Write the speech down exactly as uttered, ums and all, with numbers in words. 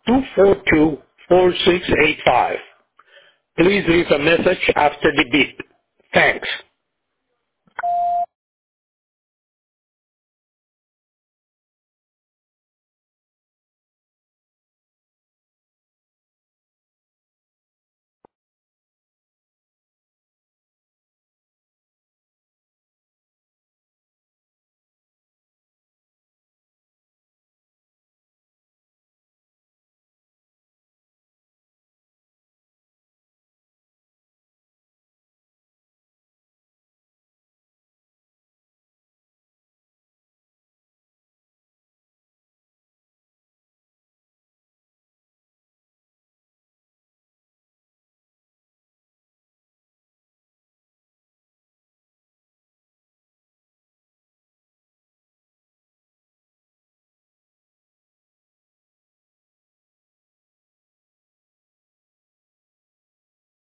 two four two, four six eight five. Please leave a message after the beep. Thanks.